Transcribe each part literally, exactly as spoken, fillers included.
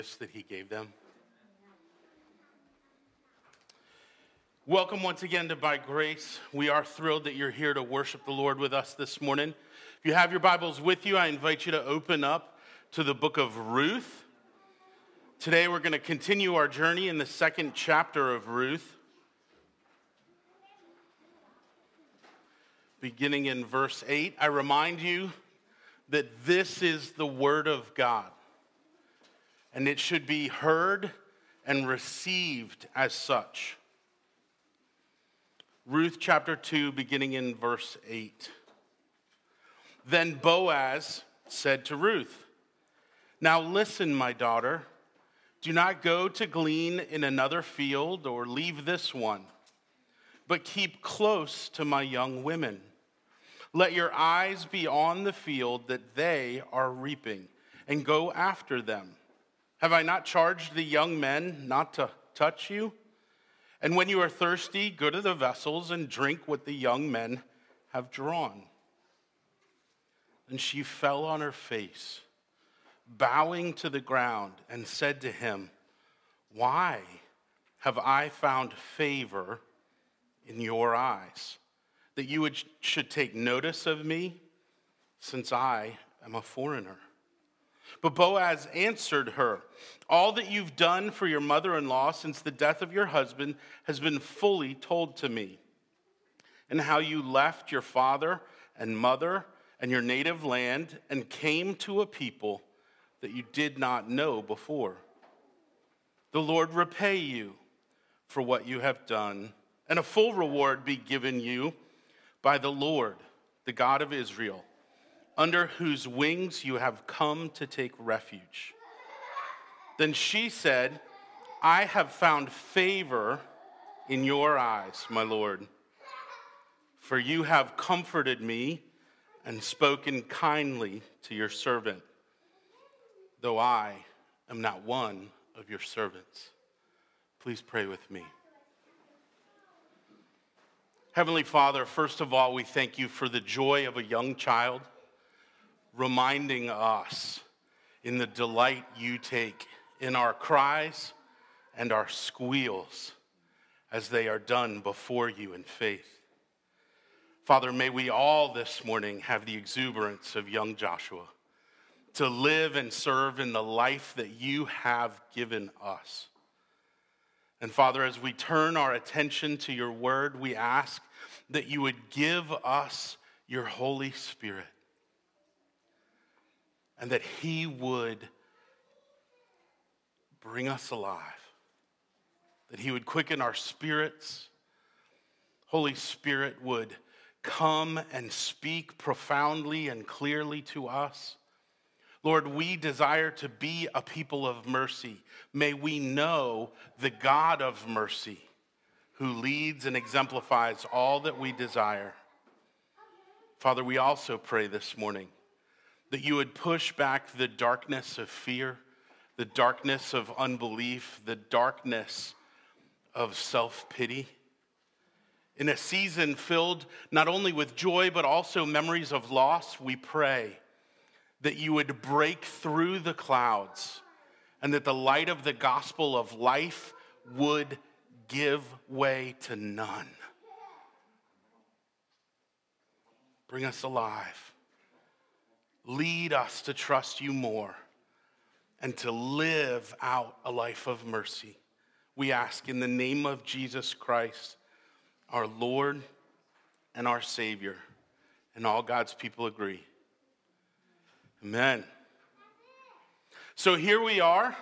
that he gave them. Welcome once again to By Grace. We are thrilled that you're here to worship the Lord with us this morning. If you have your Bibles with you, I invite you to open up to the book of Ruth. Today we're going to continue our journey in the second chapter of Ruth, beginning in verse eight. I remind you that this is the Word of God, and it should be heard and received as such. Ruth chapter two, beginning in verse eight. Then Boaz said to Ruth, "Now listen, my daughter, do not go to glean in another field or leave this one, but keep close to my young women. Let your eyes be on the field that they are reaping, and go after them. Have I not charged the young men not to touch you? And when you are thirsty, go to the vessels and drink what the young men have drawn." And she fell on her face, bowing to the ground, and said to him, "Why have I found favor in your eyes, that you would, should take notice of me, since I am a foreigner?" But Boaz answered her, "All that you've done for your mother-in-law since the death of your husband has been fully told to me, and how you left your father and mother and your native land and came to a people that you did not know before. The Lord repay you for what you have done, and a full reward be given you by the Lord, the God of Israel, under whose wings you have come to take refuge." Then she said, "I have found favor in your eyes, my Lord, for you have comforted me and spoken kindly to your servant, though I am not one of your servants." Please pray with me. Heavenly Father, first of all, we thank you for the joy of a young child, reminding us in the delight you take in our cries and our squeals as they are done before you in faith. Father, may we all this morning have the exuberance of young Joshua to live and serve in the life that you have given us. And Father, as we turn our attention to your word, we ask that you would give us your Holy Spirit, and that he would bring us alive, that he would quicken our spirits. Holy Spirit would come and speak profoundly and clearly to us. Lord, we desire to be a people of mercy. May we know the God of mercy who leads and exemplifies all that we desire. Father, we also pray this morning that you would push back the darkness of fear, the darkness of unbelief, the darkness of self-pity. In a season filled not only with joy, but also memories of loss, we pray that you would break through the clouds and that the light of the gospel of life would give way to none. Bring us alive. Lead us to trust you more and to live out a life of mercy. We ask in the name of Jesus Christ, our Lord and our Savior. And all God's people agree. Amen. So here we are,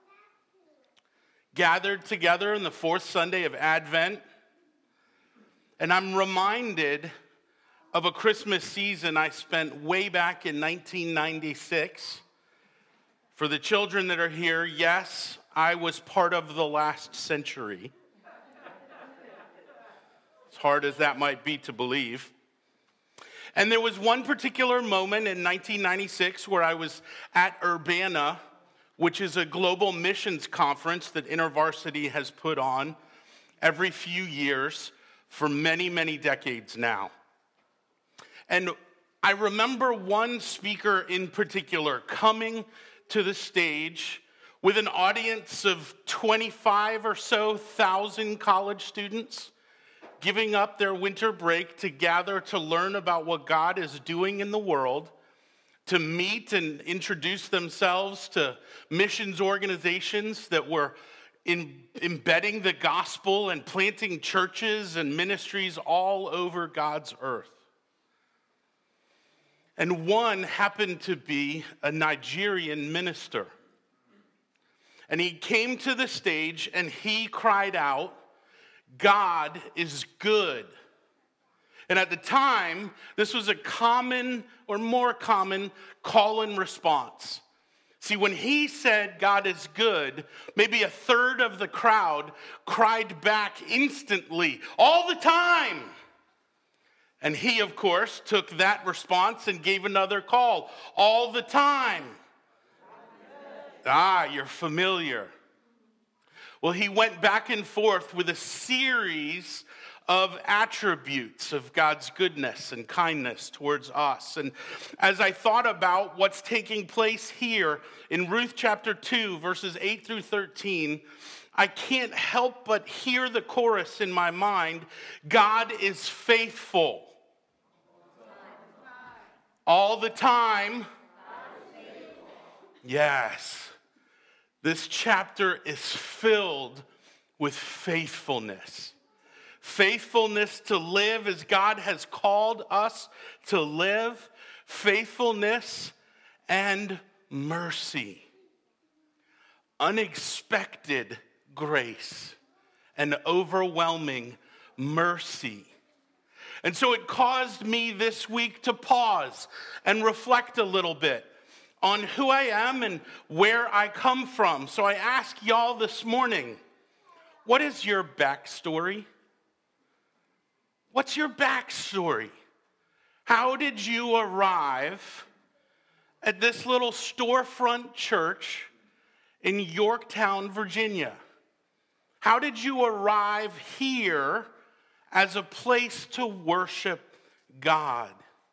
gathered together in the fourth Sunday of Advent. And I'm reminded of a Christmas season I spent way back in nineteen ninety-six. For the children that are here, yes, I was part of the last century. As hard as that might be to believe. And there was one particular moment in nineteen ninety-six where I was at Urbana, which is a global missions conference that InterVarsity has put on every few years for many, many decades now. And I remember one speaker in particular coming to the stage with an audience of twenty-five or so thousand college students giving up their winter break to gather to learn about what God is doing in the world, to meet and introduce themselves to missions organizations that were in, embedding the gospel and planting churches and ministries all over God's earth. And one happened to be a Nigerian minister. And he came to the stage and he cried out, "God is good." And at the time, this was a common or more common call and response. See, when he said God is good, maybe a third of the crowd cried back instantly, "All the time." And he, of course, took that response and gave another call, "All the time." Ah, you're familiar. Well, he went back and forth with a series of attributes of God's goodness and kindness towards us. And as I thought about what's taking place here in Ruth chapter two, verses eight through thirteen, I can't help but hear the chorus in my mind: God is faithful. All the time. Yes. This chapter is filled with faithfulness. Faithfulness to live as God has called us to live. Faithfulness and mercy. Unexpected grace and overwhelming mercy. And so it caused me this week to pause and reflect a little bit on who I am and where I come from. So I ask y'all this morning, what is your backstory? What's your backstory? How did you arrive at this little storefront church in Yorktown, Virginia? How did you arrive here as a place to worship God?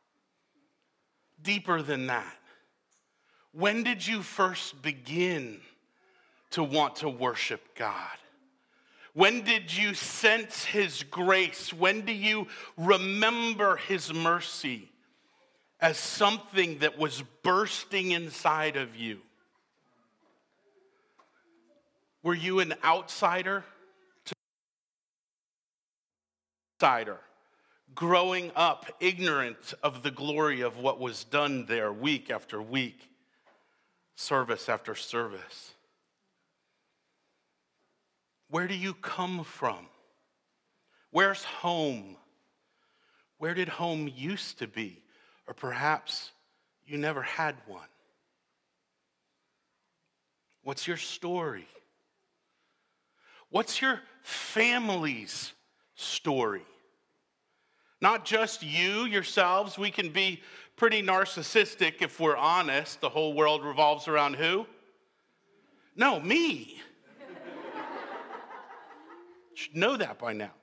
Deeper than that, when did you first begin to want to worship God? When did you sense his grace? When do you remember his mercy as something that was bursting inside of you? Were you an outsider to insider, growing up ignorant of the glory of what was done there week after week, service after service? Where do you come from? Where's home? Where did home used to be? Or perhaps you never had one. What's your story? What's your family's story? Not just you, yourselves. We can be pretty narcissistic if we're honest. The whole world revolves around who? No, me. Should know that by now.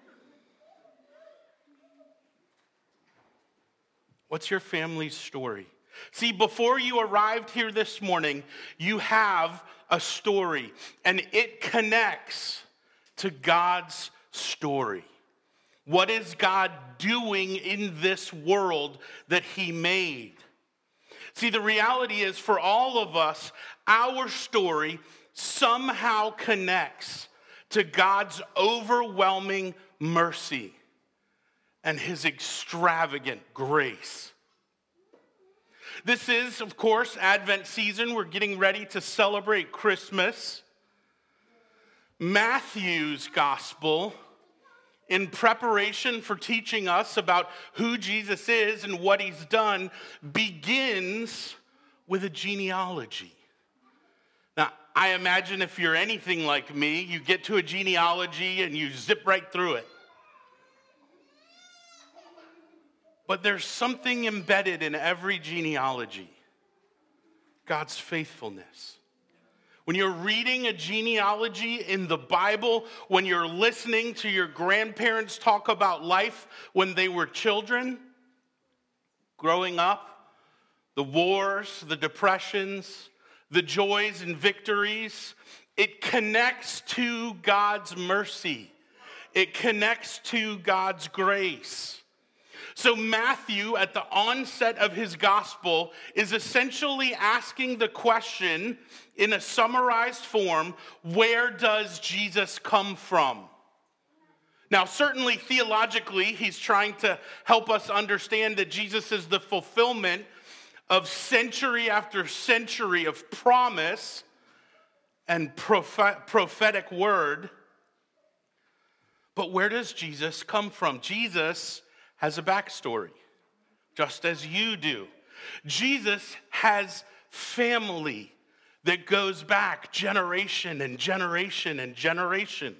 What's your family's story? See, before you arrived here this morning, you have a story, and it connects to God's story. What is God doing in this world that he made? See, the reality is, for all of us, our story somehow connects to God's overwhelming mercy and his extravagant grace. This is, of course, Advent season. We're getting ready to celebrate Christmas. Matthew's gospel, in preparation for teaching us about who Jesus is and what he's done, begins with a genealogy. Now, I imagine if you're anything like me, you get to a genealogy and you zip right through it. But there's something embedded in every genealogy: God's faithfulness. When you're reading a genealogy in the Bible, when you're listening to your grandparents talk about life when they were children, growing up, the wars, the depressions, the joys and victories, it connects to God's mercy. It connects to God's grace. So Matthew, at the onset of his gospel, is essentially asking the question in a summarized form, where does Jesus come from? Now, certainly theologically, he's trying to help us understand that Jesus is the fulfillment of century after century of promise and prophet- prophetic word. But where does Jesus come from? Jesus has a backstory, just as you do. Jesus has family that goes back generation and generation and generation.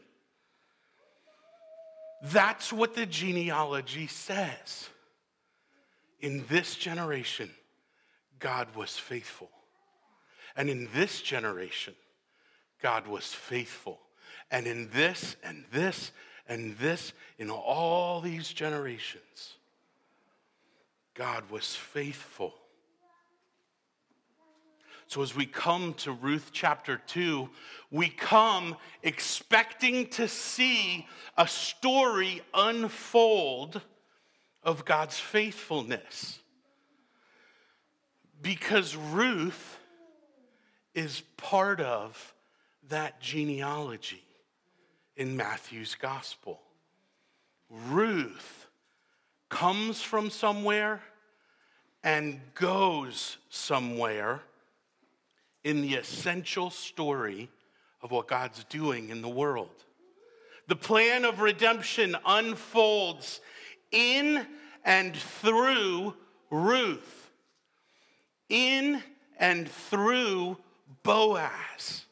That's what the genealogy says. In this generation, God was faithful. And in this generation, God was faithful. And in this and this and this, in all these generations, God was faithful. So as we come to Ruth chapter two, we come expecting to see a story unfold of God's faithfulness. Because Ruth is part of that genealogy in Matthew's gospel. Ruth comes from somewhere and goes somewhere in the essential story of what God's doing in the world. The plan of redemption unfolds in and through Ruth, in and through Boaz.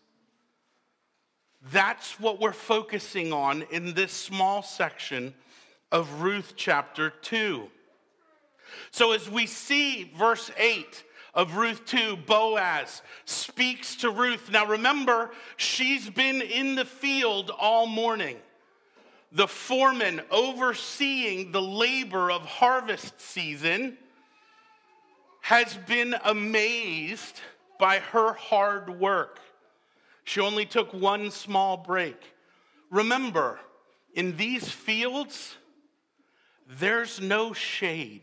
That's what we're focusing on in this small section of Ruth chapter two. So as we see verse eight of Ruth two, Boaz speaks to Ruth. Now remember, she's been in the field all morning. The foreman overseeing the labor of harvest season has been amazed by her hard work. She only took one small break. Remember, in these fields, there's no shade.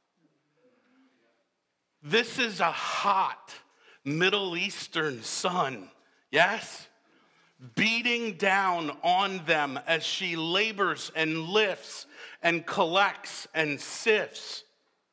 This is a hot Middle Eastern sun, yes? Beating down on them as she labors and lifts and collects and sifts.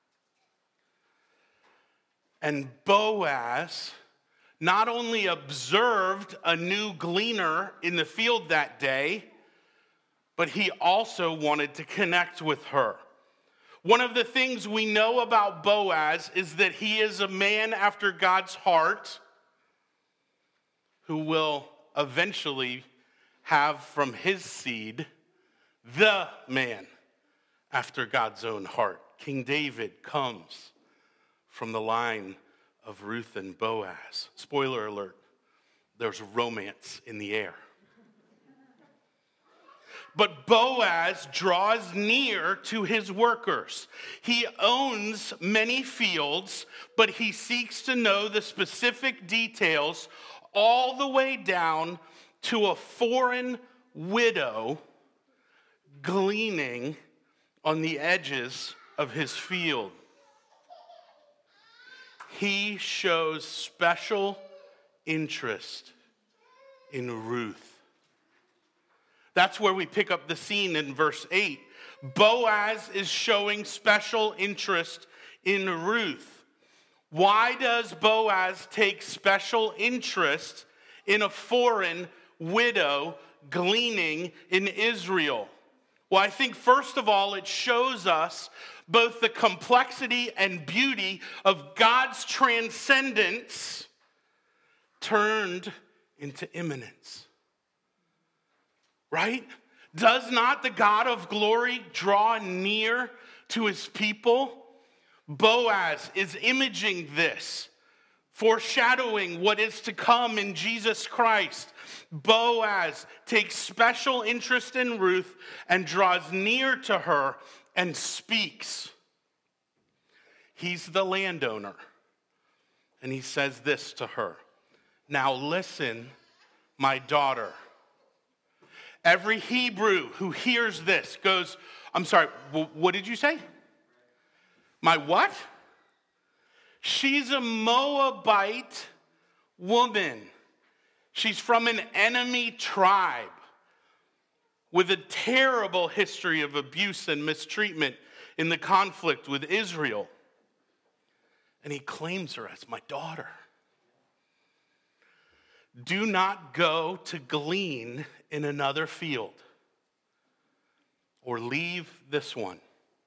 And Boaz not only observed a new gleaner in the field that day, but he also wanted to connect with her. One of the things we know about Boaz is that he is a man after God's heart who will eventually have from his seed the man after God's own heart. King David comes from the line of Ruth and Boaz. Spoiler alert, there's romance in the air. But Boaz draws near to his workers. He owns many fields, but he seeks to know the specific details all the way down to a foreign widow gleaning on the edges of his field. He shows special interest in Ruth. That's where we pick up the scene in verse eight. Boaz is showing special interest in Ruth. Why does Boaz take special interest in a foreign widow gleaning in Israel? Well, I think first of all, it shows us both the complexity and beauty of God's transcendence turned into immanence. Right? Does not the God of glory draw near to his people? Boaz is imaging this, foreshadowing what is to come in Jesus Christ. Boaz takes special interest in Ruth and draws near to her and speaks. He's the landowner. And he says this to her. Now listen, my daughter. Every Hebrew who hears this goes, I'm sorry, what did you say? My what? She's a Moabite woman. She's from an enemy tribe with a terrible history of abuse and mistreatment in the conflict with Israel. And he claims her as my daughter. Do not go to glean in another field or leave this one,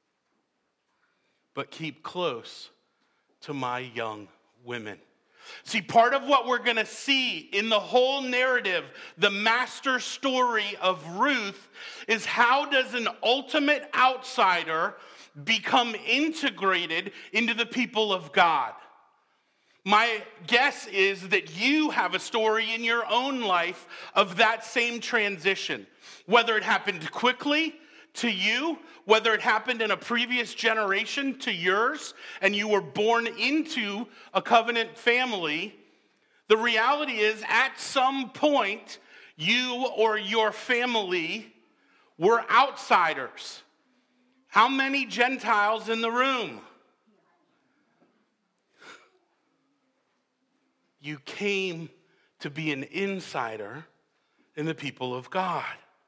but keep close to my young women. See, part of what we're going to see in the whole narrative, the master story of Ruth, is how does an ultimate outsider become integrated into the people of God? My guess is that you have a story in your own life of that same transition, whether it happened quickly to you, whether it happened in a previous generation to yours, and you were born into a covenant family. The reality is, at some point, you or your family were outsiders. How many Gentiles in the room? You came to be an insider in the people of God.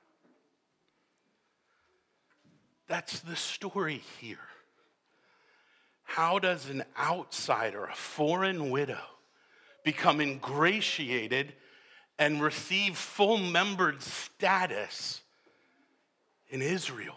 That's the story here. How does an outsider, a foreign widow, become ingratiated and receive full membered status in Israel?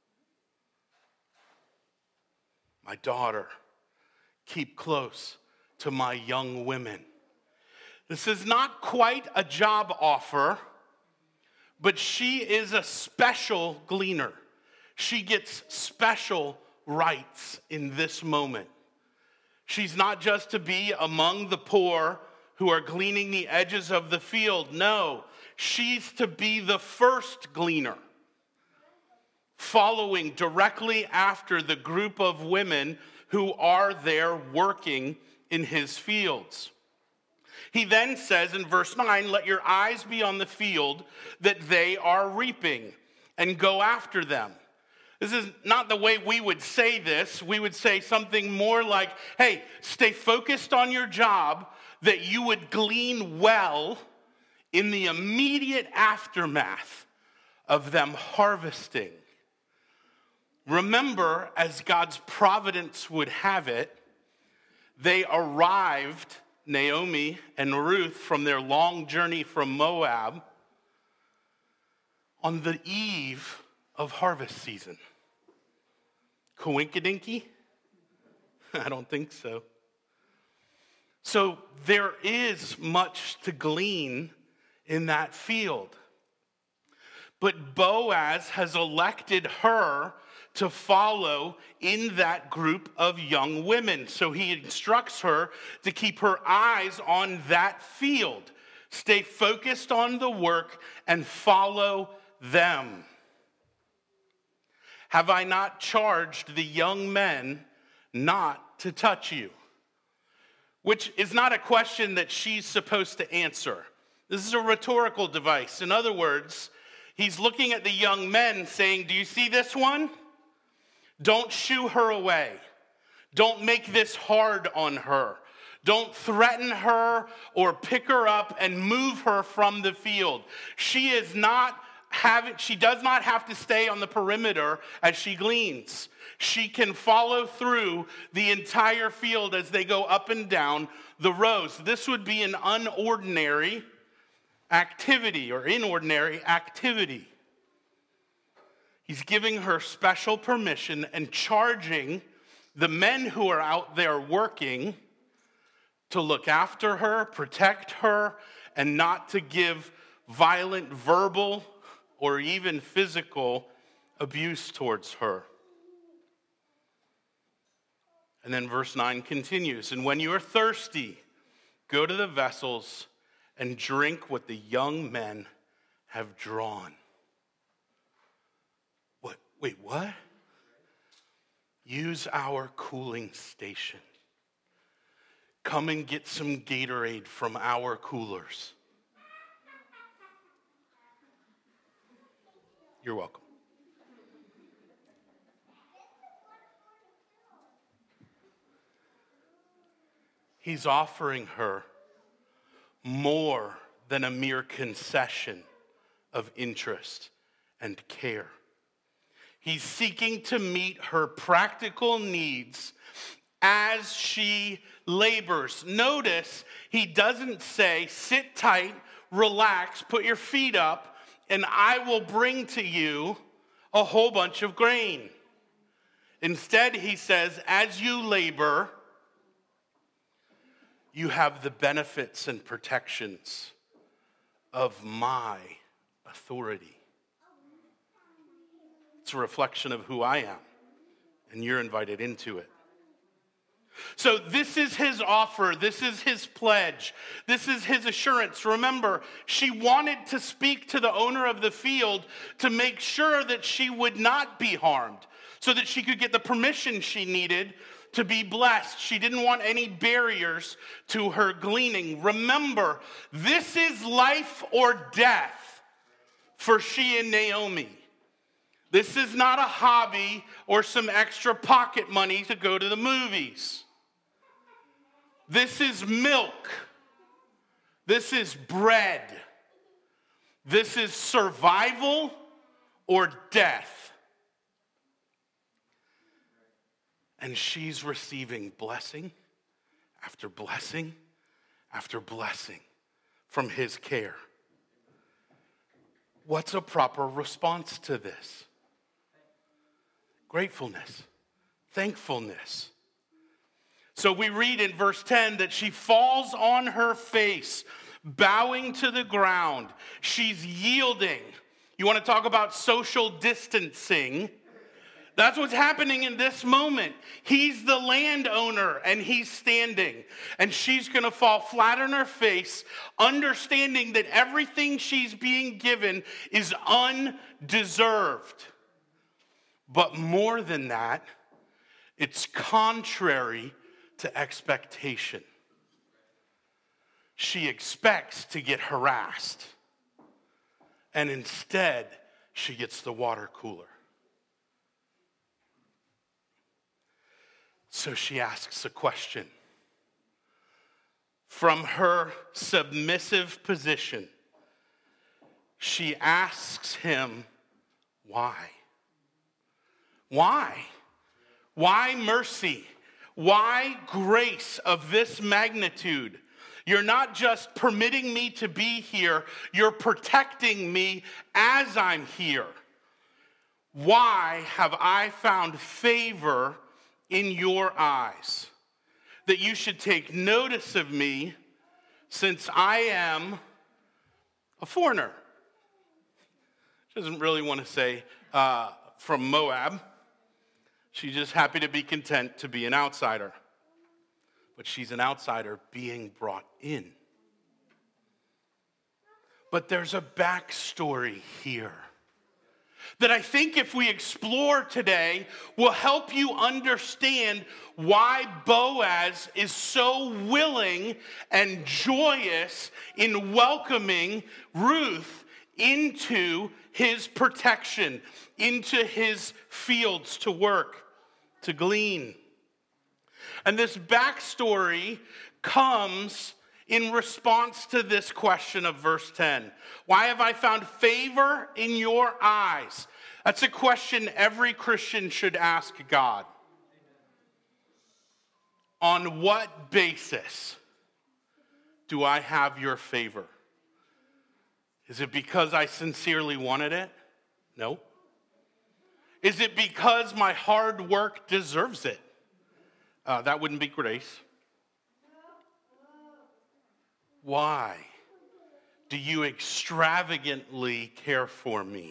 My daughter, keep close to my young women. This is not quite a job offer, but she is a special gleaner. She gets special rights in this moment. She's not just to be among the poor who are gleaning the edges of the field. No, she's to be the first gleaner, following directly after the group of women who are there working in his fields. He then says in verse nine, let your eyes be on the field that they are reaping, and go after them. This is not the way we would say this. We would say something more like, hey, stay focused on your job, that you would glean well in the immediate aftermath of them harvesting. Remember, as God's providence would have it, they arrived, Naomi and Ruth, from their long journey from Moab on the eve of harvest season. Coinkydinky? I don't think so. So there is much to glean in that field. But Boaz has elected her to follow in that group of young women. So he instructs her to keep her eyes on that field. Stay focused on the work and follow them. Have I not charged the young men not to touch you? Which is not a question that she's supposed to answer. This is a rhetorical device. In other words, he's looking at the young men saying, do you see this one? Don't shoo her away. Don't make this hard on her. Don't threaten her or pick her up and move her from the field. She is not having, she does not have to stay on the perimeter as she gleans. She can follow through the entire field as they go up and down the rows. This would be an unordinary activity or inordinary activity. He's giving her special permission and charging the men who are out there working to look after her, protect her, and not to give violent verbal or even physical abuse towards her. And then verse nine continues, and when you are thirsty, go to the vessels and drink what the young men have drawn. What? Wait, what? Use our cooling station. come and get some Gatorade from our coolers. You're welcome. He's offering her more than a mere concession of interest and care. He's seeking to meet her practical needs as she labors. Notice, he doesn't say, sit tight, relax, put your feet up, and I will bring to you a whole bunch of grain. Instead, he says, as you labor, you have the benefits and protections of my authority. It's a reflection of who I am, and you're invited into it. So this is his offer. This is his pledge. This is his assurance. Remember, she wanted to speak to the owner of the field to make sure that she would not be harmed, so that she could get the permission she needed to be blessed. She didn't want any barriers to her gleaning. Remember, this is life or death for she and Naomi. This is not a hobby or some extra pocket money to go to the movies. This is milk. This is bread. This is survival or death. And she's receiving blessing after blessing after blessing from his care. What's a proper response to this? Gratefulness, thankfulness. So we read in verse ten that she falls on her face, bowing to the ground. She's yielding. You want to talk about social distancing? That's what's happening in this moment. He's the landowner and he's standing. And she's going to fall flat on her face, understanding that everything she's being given is undeserved. But more than that, it's contrary to expectation. She expects to get harassed, and instead, she gets the water cooler. So she asks a question. From her submissive position, she asks him, why? Why? Why mercy? Why grace of this magnitude? You're not just permitting me to be here, you're protecting me as I'm here. Why have I found favor in your eyes that you should take notice of me since I am a foreigner? She doesn't really want to say uh, from Moab. She's just happy to be content to be an outsider. But she's an outsider being brought in. But there's a backstory here that I think if we explore today will help you understand why Boaz is so willing and joyous in welcoming Ruth into his protection, into his fields to work, to glean. And this backstory comes in response to this question of verse ten. Why have I found favor in your eyes? That's a question every Christian should ask God. On what basis do I have your favor? Is it because I sincerely wanted it? No. Is it because my hard work deserves it? Uh, that wouldn't be grace. Why do you extravagantly care for me?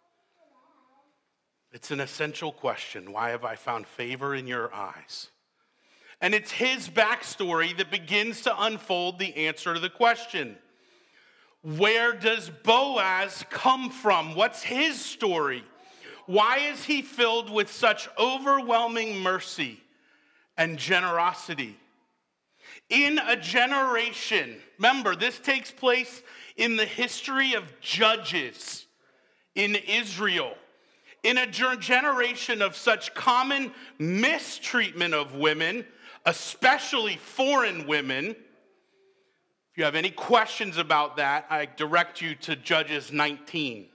It's an essential question. Why have I found favor in your eyes? And it's his backstory that begins to unfold the answer to the question. Where does Boaz come from? What's his story? Why is he filled with such overwhelming mercy and generosity? In a generation, remember, this takes place in the history of judges in Israel. In a generation of such common mistreatment of women, especially foreign women. If you have any questions about that, I direct you to Judges nineteen.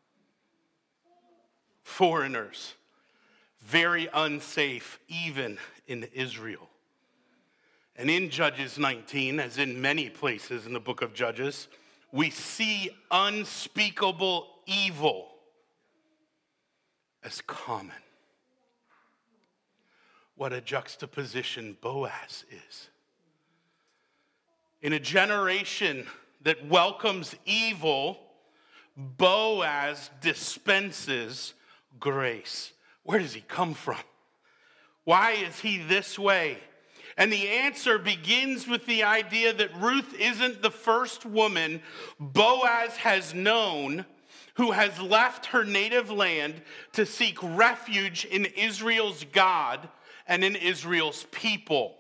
Foreigners, very unsafe, even in Israel. And in Judges nineteen, as in many places in the book of Judges, we see unspeakable evil as common. What a juxtaposition Boaz is. In a generation that welcomes evil, Boaz dispenses grace. Where does he come from? Why is he this way? And the answer begins with the idea that Ruth isn't the first woman Boaz has known who has left her native land to seek refuge in Israel's God and in Israel's people.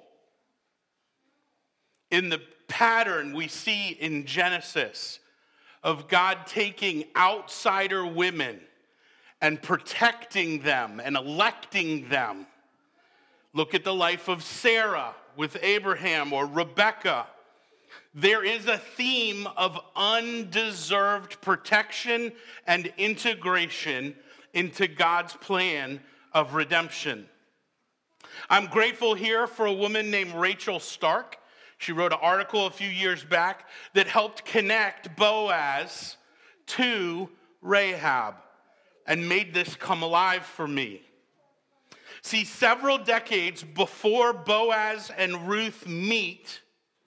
In the pattern we see in Genesis of God taking outsider women and protecting them and electing them. Look at the life of Sarah with Abraham or Rebekah. There is a theme of undeserved protection and integration into God's plan of redemption. I'm grateful here for a woman named Rachel Stark. She wrote an article a few years back that helped connect Boaz to Rahab and made this come alive for me. See, several decades before Boaz and Ruth meet,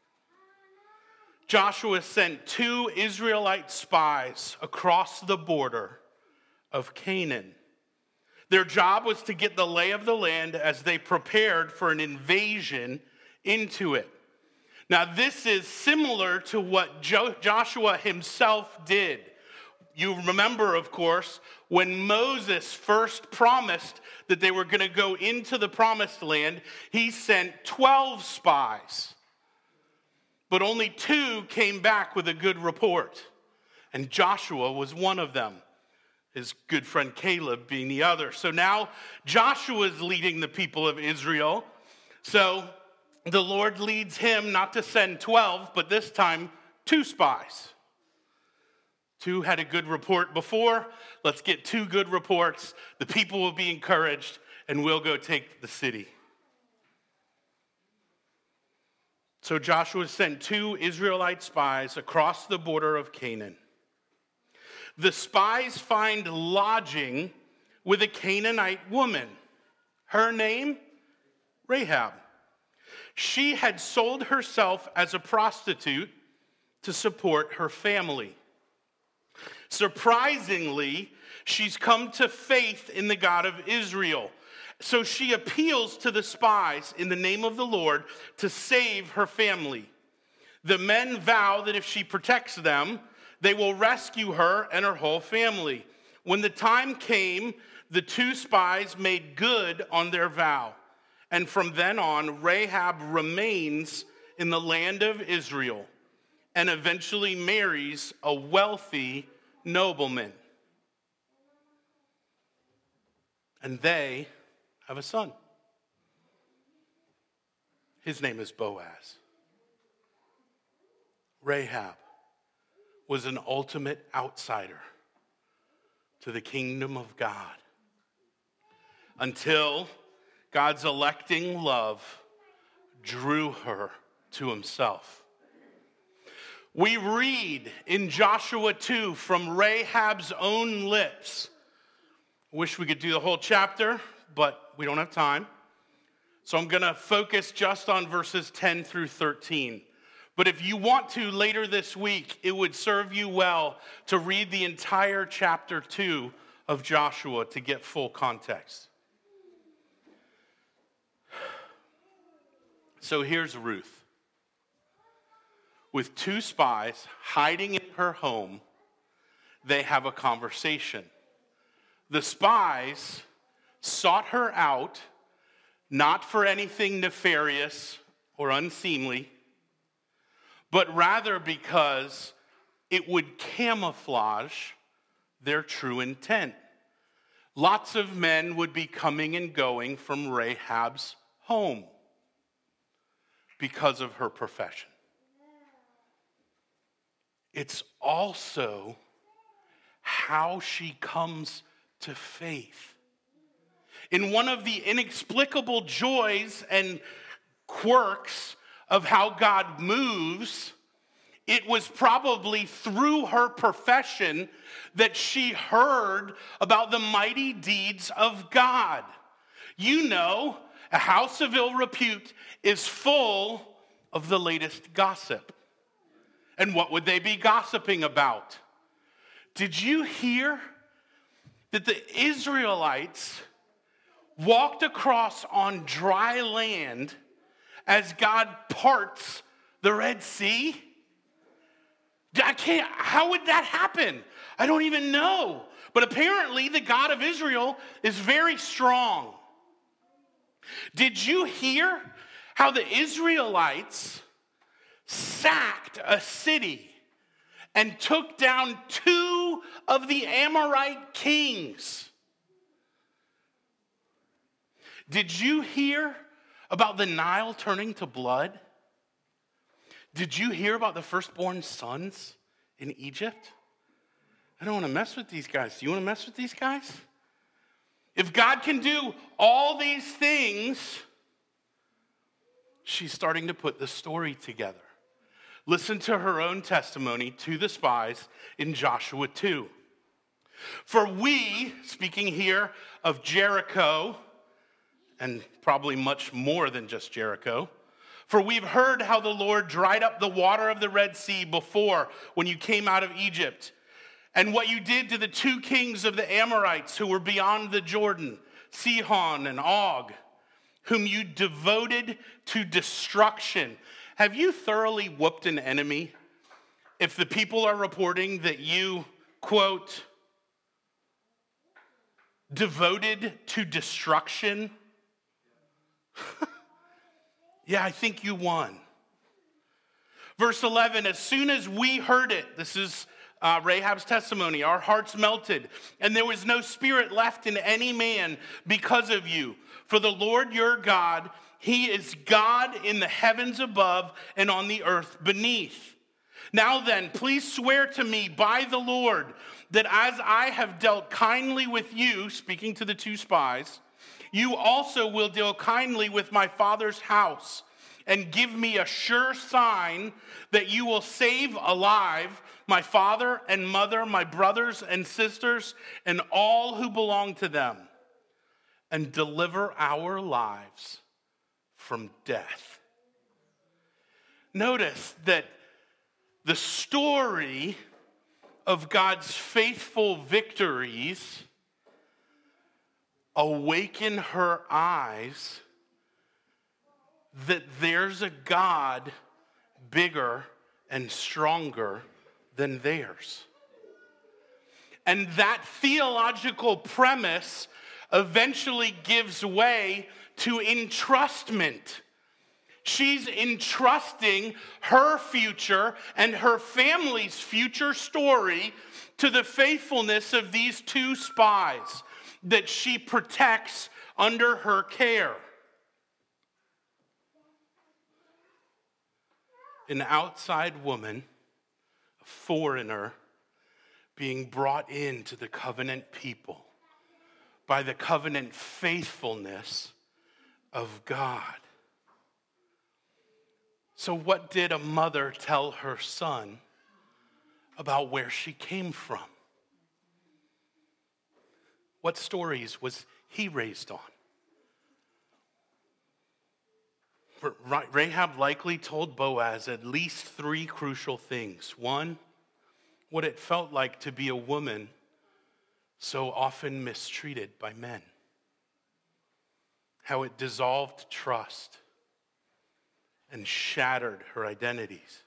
Joshua sent two Israelite spies across the border of Canaan. Their job was to get the lay of the land as they prepared for an invasion into it. Now, this is similar to what Jo- Joshua himself did. You remember, of course, when Moses first promised that they were going to go into the promised land, he sent twelve spies. But only two came back with a good report. And Joshua was one of them, his good friend Caleb being the other. So now Joshua is leading the people of Israel. So the Lord leads him not to send twelve, but this time two spies. Two had a good report before. Let's get two good reports. The people will be encouraged, and we'll go take the city. So Joshua sent two Israelite spies across the border of Canaan. The spies find lodging with a Canaanite woman. Her name, Rahab. She had sold herself as a prostitute to support her family. Surprisingly, she's come to faith in the God of Israel. So she appeals to the spies in the name of the Lord to save her family. The men vow that if she protects them, they will rescue her and her whole family. When the time came, the two spies made good on their vow. And from then on, Rahab remains in the land of Israel and eventually marries a wealthy nobleman. And they have a son. His name is Boaz. Rahab was an ultimate outsider to the kingdom of God until God's electing love drew her to himself. We read in Joshua two from Rahab's own lips. Wish we could do the whole chapter, but we don't have time. So I'm going to focus just on verses ten through thirteen. But if you want to later this week, it would serve you well to read the entire chapter two of Joshua to get full context. So here's Ruth. With two spies hiding in her home, they have a conversation. The spies sought her out, not for anything nefarious or unseemly, but rather because it would camouflage their true intent. Lots of men would be coming and going from Rahab's home because of her profession. It's also how she comes to faith. In one of the inexplicable joys and quirks of how God moves, it was probably through her profession that she heard about the mighty deeds of God. You know, a house of ill repute is full of the latest gossip. And what would they be gossiping about? Did you hear that the Israelites walked across on dry land as God parts the Red Sea? I can't, how would that happen? I don't even know. But apparently the God of Israel is very strong. Did you hear how the Israelites sacked a city and took down two of the Amorite kings? Did you hear about the Nile turning to blood? Did you hear about the firstborn sons in Egypt? I don't want to mess with these guys. Do you want to mess with these guys? If God can do all these things, she's starting to put the story together. Listen to her own testimony to the spies in Joshua two. For we, speaking here of Jericho, and probably much more than just Jericho, for we've heard how the Lord dried up the water of the Red Sea before when you came out of Egypt, and what you did to the two kings of the Amorites who were beyond the Jordan, Sihon and Og, whom you devoted to destruction. Have you thoroughly whooped an enemy if the people are reporting that you, quote, devoted to destruction? Yeah, I think you won. Verse eleven, as soon as we heard it, this is uh, Rahab's testimony, our hearts melted, and there was no spirit left in any man because of you. For the Lord your God, he is God in the heavens above and on the earth beneath. Now then, please swear to me by the Lord that as I have dealt kindly with you, speaking to the two spies, you also will deal kindly with my father's house and give me a sure sign that you will save alive my father and mother, my brothers and sisters, and all who belong to them, and deliver our lives from death. Notice that the story of God's faithful victories awaken her eyes that there's a God bigger and stronger than theirs. And that theological premise eventually gives way to entrustment. She's entrusting her future and her family's future story to the faithfulness of these two spies that she protects under her care. An outside woman, a foreigner, being brought into the covenant people by the covenant faithfulness of God. So what did a mother tell her son about where she came from? What stories was he raised on? Rahab likely told Boaz at least three crucial things. One, what it felt like to be a woman so often mistreated by men. How it dissolved trust and shattered her identities.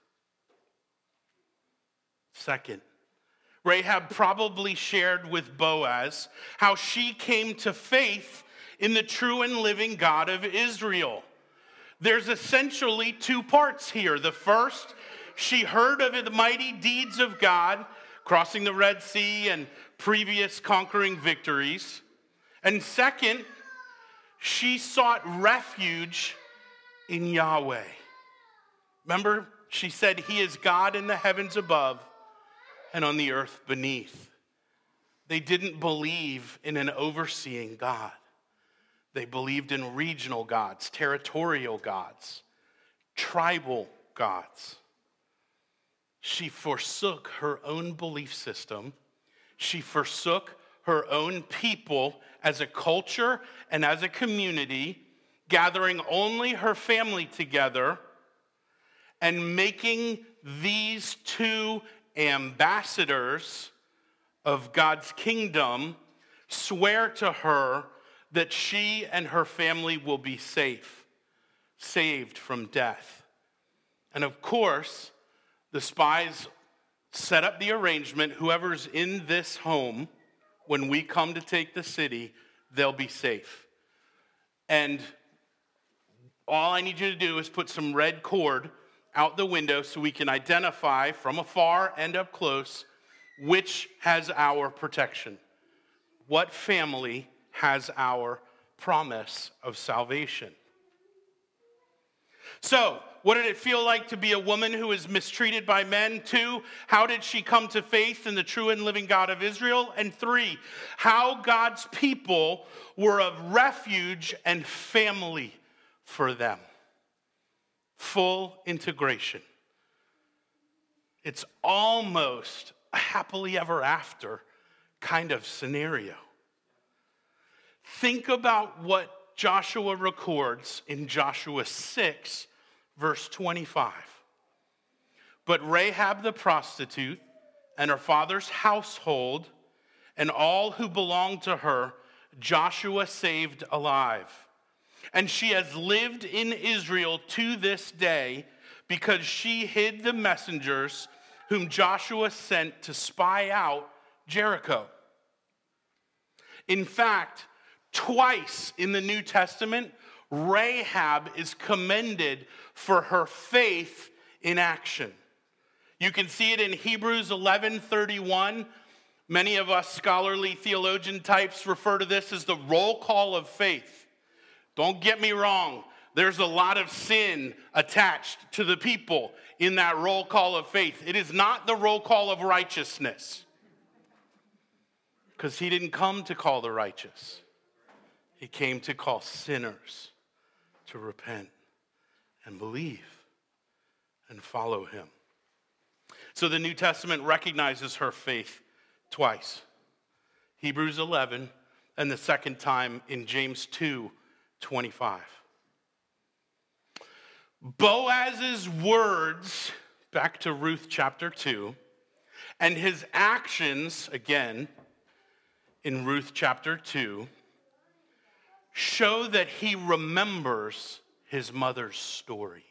Second, Rahab probably shared with Boaz how she came to faith in the true and living God of Israel. There's essentially two parts here. The first she heard of the mighty deeds of God, crossing the Red Sea and previous conquering victories. And second, she sought refuge in Yahweh. Remember, she said, he is God in the heavens above and on the earth beneath. They didn't believe in an overseeing God. They believed in regional gods, territorial gods, tribal gods. She forsook her own belief system. She forsook her own people as a culture and as a community, gathering only her family together and making these two ambassadors of God's kingdom swear to her that she and her family will be safe, saved from death. And of course, the spies set up the arrangement, whoever's in this home, when we come to take the city, they'll be safe. And all I need you to do is put some red cord out the window so we can identify from afar and up close which has our protection. What family has our promise of salvation? So, what did it feel like to be a woman who is mistreated by men? Two, how did she come to faith in the true and living God of Israel? And three, how God's people were a refuge and family for them. Full integration. It's almost a happily ever after kind of scenario. Think about what Joshua records in Joshua six, verse twenty-five. But Rahab the prostitute and her father's household and all who belonged to her, Joshua saved alive. And she has lived in Israel to this day because she hid the messengers whom Joshua sent to spy out Jericho. In fact, twice in the New Testament, Rahab is commended for her faith in action. You can see it in Hebrews eleven thirty-one. Many of us scholarly theologian types refer to this as the roll call of faith. Don't get me wrong. There's a lot of sin attached to the people in that roll call of faith. It is not the roll call of righteousness. Because he didn't come to call the righteous. He came to call sinners to repent and believe and follow him. So the New Testament recognizes her faith twice. Hebrews eleven, and the second time in James two twenty-five. Boaz's words, back to Ruth chapter two, and his actions, again, in Ruth chapter two, show that he remembers his mother's story.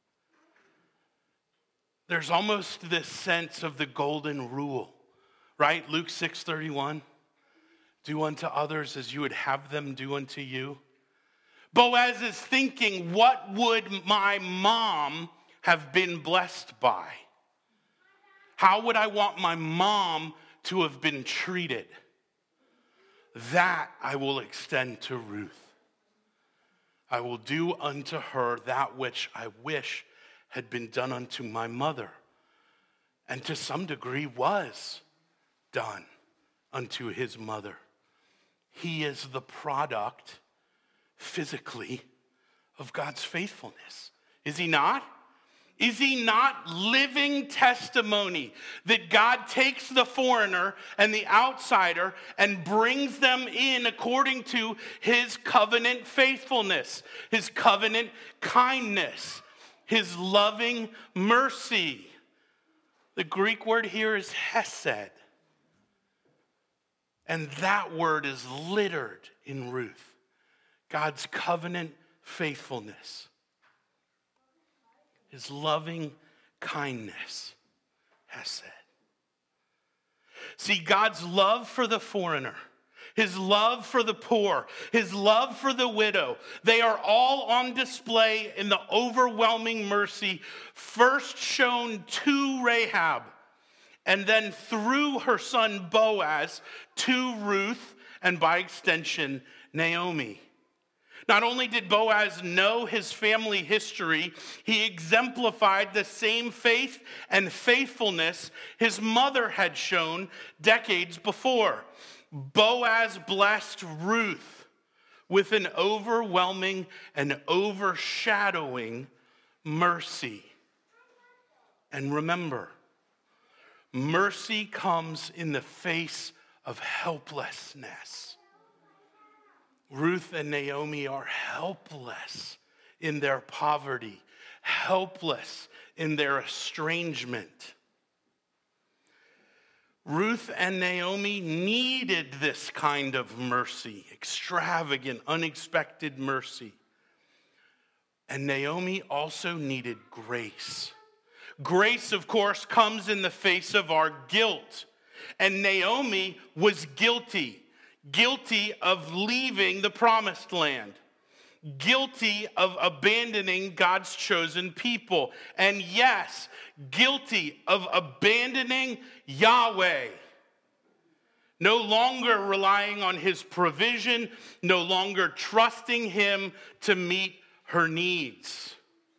There's almost this sense of the golden rule, right? Luke six thirty-one, do unto others as you would have them do unto you. Boaz is thinking, what would my mom have been blessed by? How would I want my mom to have been treated? That I will extend to Ruth. I will do unto her that which I wish had been done unto my mother, and to some degree was done unto his mother. He is the product, physically, of God's faithfulness. Is he not? Is he not living testimony that God takes the foreigner and the outsider and brings them in according to his covenant faithfulness, his covenant kindness, his loving mercy? The Greek word here is hesed. And that word is littered in Ruth. God's covenant faithfulness. His loving kindness, hesed. See, God's love for the foreigner, his love for the poor, his love for the widow, they are all on display in the overwhelming mercy first shown to Rahab, and then through her son Boaz to Ruth, and by extension, Naomi. Not only did Boaz know his family history, he exemplified the same faith and faithfulness his mother had shown decades before. Boaz blessed Ruth with an overwhelming and overshadowing mercy. And remember, mercy comes in the face of helplessness. Ruth and Naomi are helpless in their poverty, helpless in their estrangement. Ruth and Naomi needed this kind of mercy, extravagant, unexpected mercy. And Naomi also needed grace. Grace, of course, comes in the face of our guilt. And Naomi was guilty. Guilty of leaving the promised land, guilty of abandoning God's chosen people, and yes, guilty of abandoning Yahweh. No longer relying on his provision, no longer trusting him to meet her needs.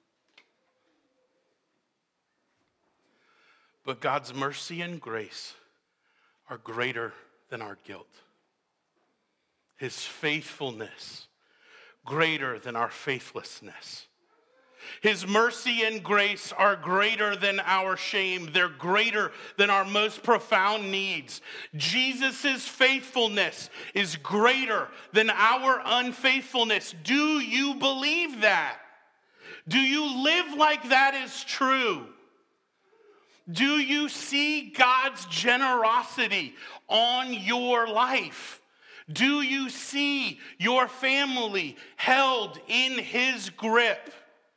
But God's mercy and grace are greater than our guilt. His faithfulness greater than our faithlessness. His mercy and grace are greater than our shame. They're greater than our most profound needs. Jesus' faithfulness is greater than our unfaithfulness. Do you believe that? Do you live like that is true? Do you see God's generosity on your life? Do you see your family held in his grip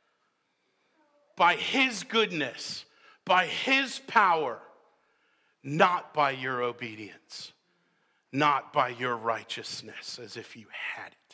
by his goodness, by his power, not by your obedience, not by your righteousness, as if you had it?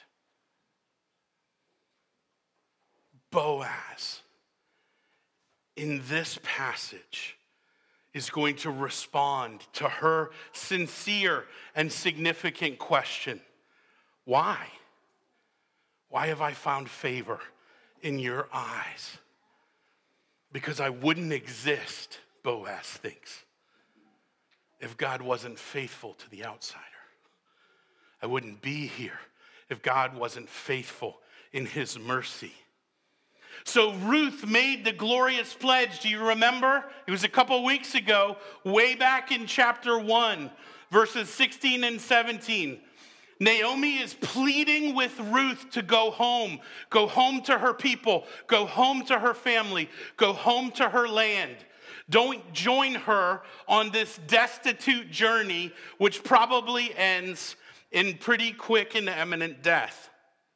Boaz, in this passage, is going to respond to her sincere and significant question. Why? Why have I found favor in your eyes? Because I wouldn't exist, Boaz thinks, if God wasn't faithful to the outsider. I wouldn't be here if God wasn't faithful in his mercy. So Ruth made the glorious pledge. Do you remember? It was a couple weeks ago, way back in chapter one, verses sixteen and seventeen. Naomi is pleading with Ruth to go home, go home to her people, go home to her family, go home to her land. Don't join her on this destitute journey, which probably ends in pretty quick and imminent death.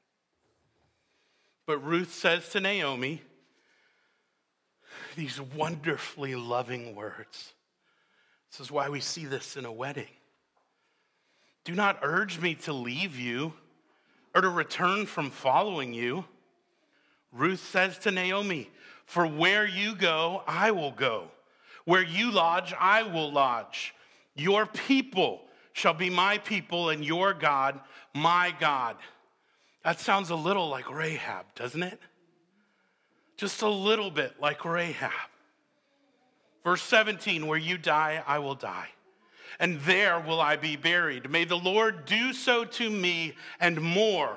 But Ruth says to Naomi these wonderfully loving words. This is why we see this in a wedding. Do not urge me to leave you or to return from following you. Ruth says to Naomi, for where you go, I will go. Where you lodge, I will lodge. Your people shall be my people, and your God, my God. That sounds a little like Rahab, doesn't it? Just a little bit like Rahab. Verse seventeen, where you die, I will die, and there will I be buried. May the Lord do so to me and more,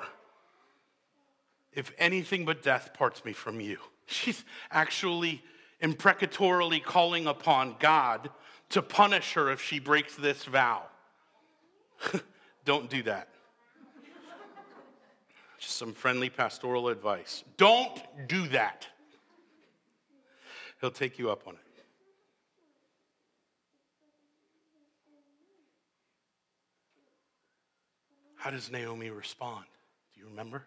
if anything but death parts me from you. She's actually imprecatorily calling upon God to punish her if she breaks this vow. Don't do that. Just some friendly pastoral advice. Don't do that. He'll take you up on it. How does Naomi respond? Do you remember?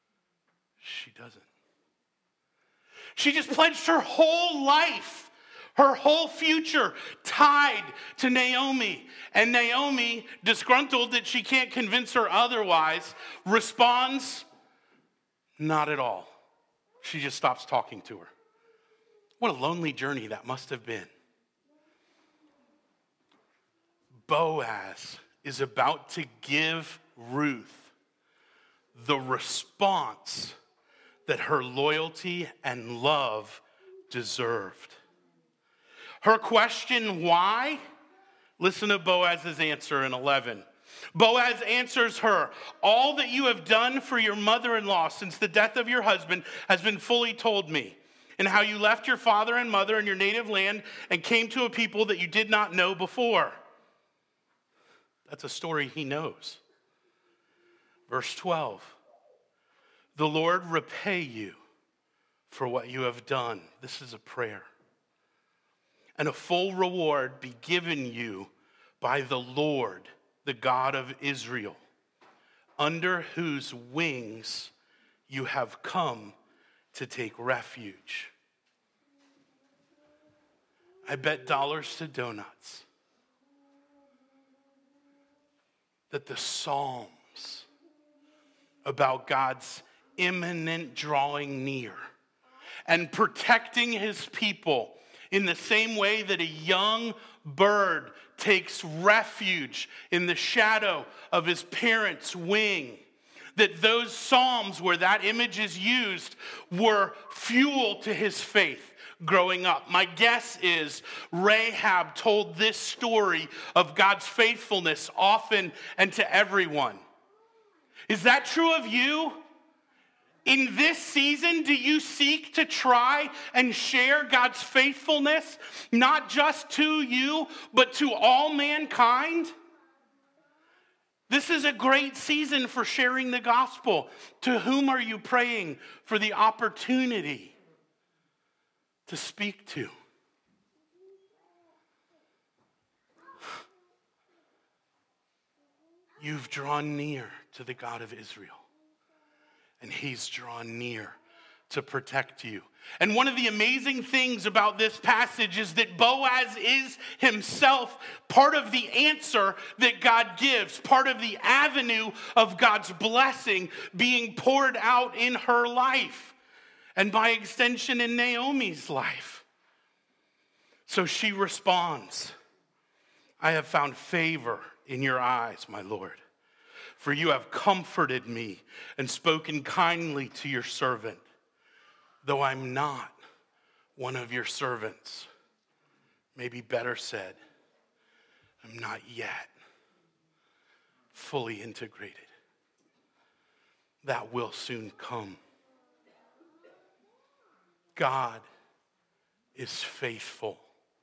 She doesn't. She just pledged her whole life, Her whole future tied to Naomi. And Naomi, disgruntled that she can't convince her otherwise, responds, not at all. She just stops talking to her. What a lonely journey that must have been. Boaz is about to give Ruth the response that her loyalty and love deserved. Her question, why? Listen to Boaz's answer in eleven. Boaz answers her, all that you have done for your mother-in-law since the death of your husband has been fully told me, and how you left your father and mother in your native land and came to a people that you did not know before. That's a story he knows. Verse twelve, the Lord repay you for what you have done. This is a prayer. And a full reward be given you by the Lord, the God of Israel, under whose wings you have come to take refuge. I bet dollars to donuts that the Psalms about God's imminent drawing near and protecting his people in the same way that a young bird takes refuge in the shadow of his parents' wing, that those Psalms where that image is used were fuel to his faith growing up. My guess is Rahab told this story of God's faithfulness often and to everyone. Is that true of you? In this season, do you seek to try and share God's faithfulness, not just to you, but to all mankind? This is a great season for sharing the gospel. To whom are you praying for the opportunity to speak to? You've drawn near to the God of Israel, and he's drawn near to protect you. And one of the amazing things about this passage is that Boaz is himself part of the answer that God gives, part of the avenue of God's blessing being poured out in her life, and by extension in Naomi's life. So she responds, I have found favor in your eyes, my Lord, for you have comforted me and spoken kindly to your servant, though I'm not one of your servants. Maybe better said, I'm not yet fully integrated. That will soon come. God is faithful.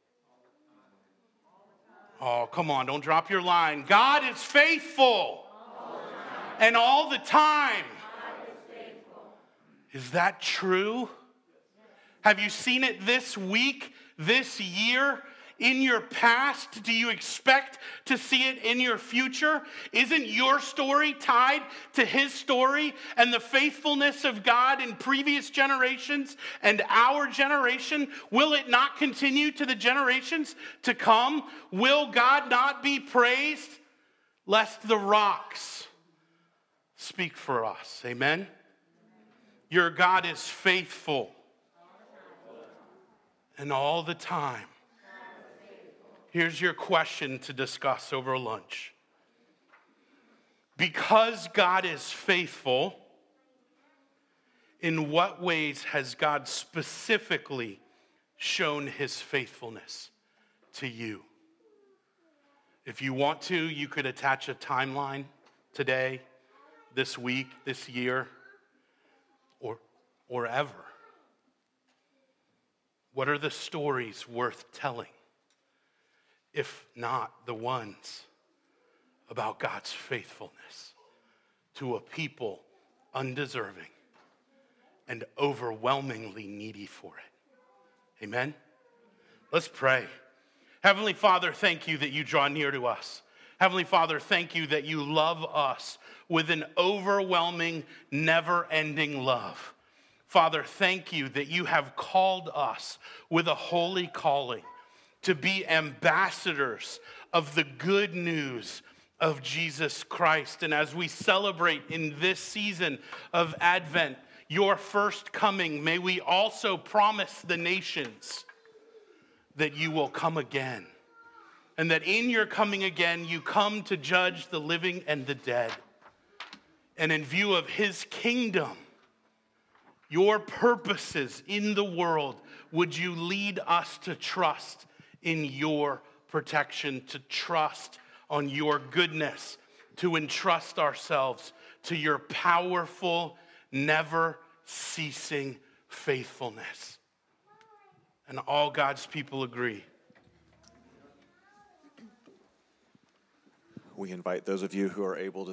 Oh, come on, don't drop your line. God is faithful. And all the time. Is that true? Have you seen it this week, this year, in your past? Do you expect to see it in your future? Isn't your story tied to his story and the faithfulness of God in previous generations and our generation? Will it not continue to the generations to come? Will God not be praised? Lest the rocks speak for us. Amen? Your God is faithful. And all the time. Here's your question to discuss over lunch. Because God is faithful, in what ways has God specifically shown his faithfulness to you? If you want to, you could attach a timeline today, this week, this year, or, or ever. What are the stories worth telling, if not the ones about God's faithfulness to a people undeserving and overwhelmingly needy for it? Amen? Let's pray. Heavenly Father, thank you that you draw near to us. Heavenly Father, thank you that you love us with an overwhelming, never-ending love. Father, thank you that you have called us with a holy calling to be ambassadors of the good news of Jesus Christ. And as we celebrate in this season of Advent, your first coming, may we also promise the nations that you will come again. And that in your coming again, you come to judge the living and the dead. And in view of his kingdom, your purposes in the world, would you lead us to trust in your protection, to trust on your goodness, to entrust ourselves to your powerful, never ceasing faithfulness. And all God's people agree. We invite those of you who are able to